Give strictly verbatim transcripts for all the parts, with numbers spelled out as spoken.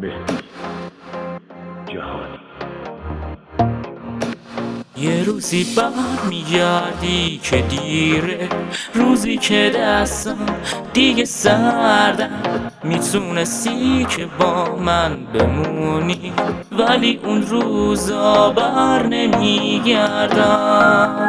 مهدی جهانی. یه روزی بر میگردی که دیره، روزی که دستم دیگه سردم، میتونستی که با من بمونی ولی اون روزا بر نمیگردم.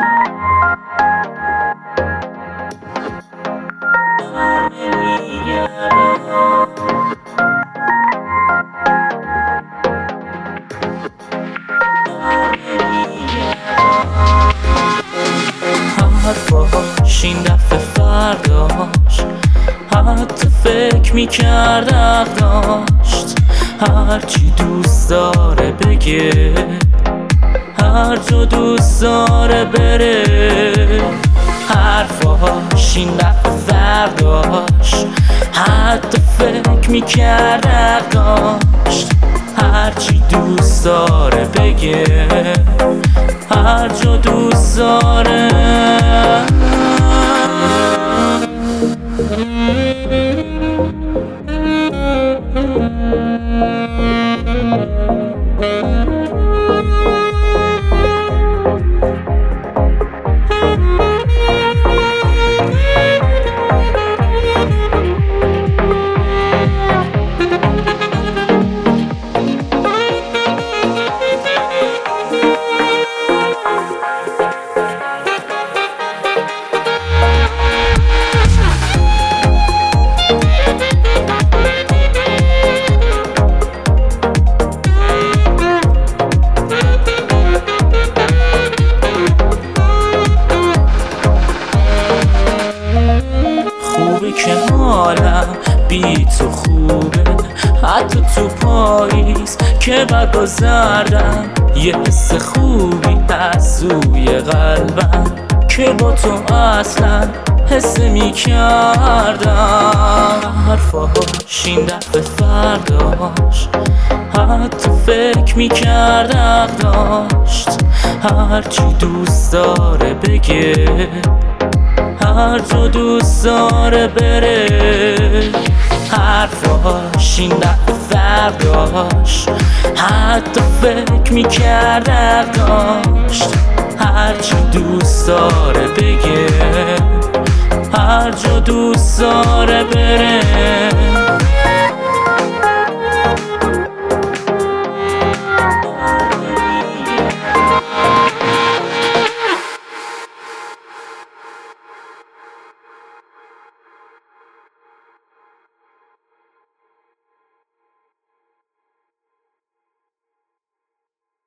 حرفاش این دفعه فرداش حتی فکر میکرد حق داشت، هرچی دوست داره بگه، هر جا دوست داره بره. حرفاش این دفعه فرداش حتی فکر میکرد حق داشت، هرچی دوست داره بگه، هر جا دوست داره. که حالم بی تو خوبه، حتی تو پاییز که برگذردم، یه حس خوبی از سوی قلبم که با تو اصلا حس می کردم. حرفاش این دفعه فرداش حتی فکر می کرد حق داشت، هرچی دوست داره بگه، هر جا دوست داره بره. حرفاش این دفعه فرداش حتی فکر میکرد حق داشت، هرچی دوست داره بگه، هر جا دوست داره بره.